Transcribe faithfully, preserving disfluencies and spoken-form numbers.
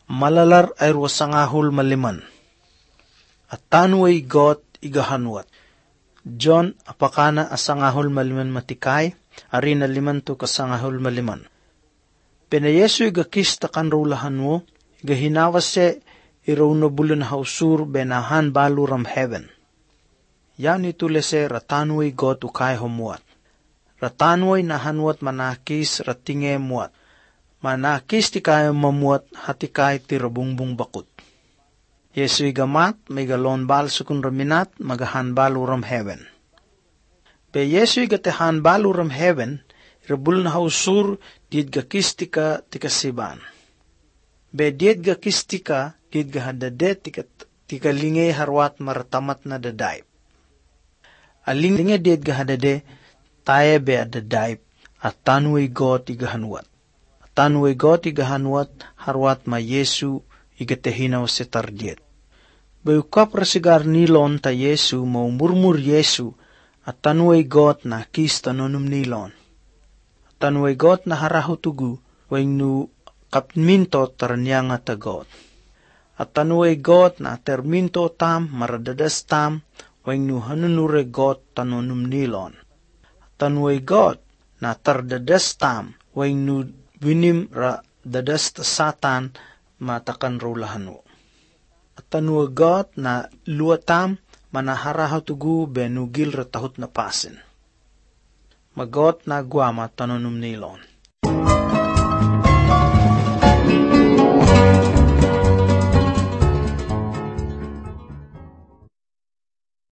malalar ay ruasangahul maliman. At tanway got igahanwat. John apakana asangahul maliman matikay, ari na liman to kasangahul maliman. Penayesu igakis takan rulahan mo, igahinawas se iraw na bulan hausur benahan baluram heaven. Yan itulese ratanway got ukay humuat. Ratanway nahanwat manakis ratinge muat. Manakis ti kayo mamuat hatikay ti rabungbong bakut. Yesu igamat may galon bal sukun raminat magahan baluram heaven. Pe Yesu igatehan baluram heaven, irabul na hausur diid gakistika tikasiban. Be diid gakistika diid gahadade tikalinge harwat maratamat na dadayp. Alinge diid gahadade taye be adadayp at tanway got igahanwat. At tanway got igahanwat harwat ma Yesu igatehinaw si tardiet. Bayukap rasigar nilon ta Yesu maumurmur Yesu at tanway got na kis tanonum nilon. At tanway got na haraho tugu weng nu kapminto taranyanga tagot. At tanway got na terminto tam maradadas tam weng nu hanunure got tanonum nilon. At tanway got na tardadas tam weng nu winim ra dadas satan matakan rulahano. At tanway got na luatam manaharahaw tugu benugil ratahot na pasin. Magot na guama tanonum nilon.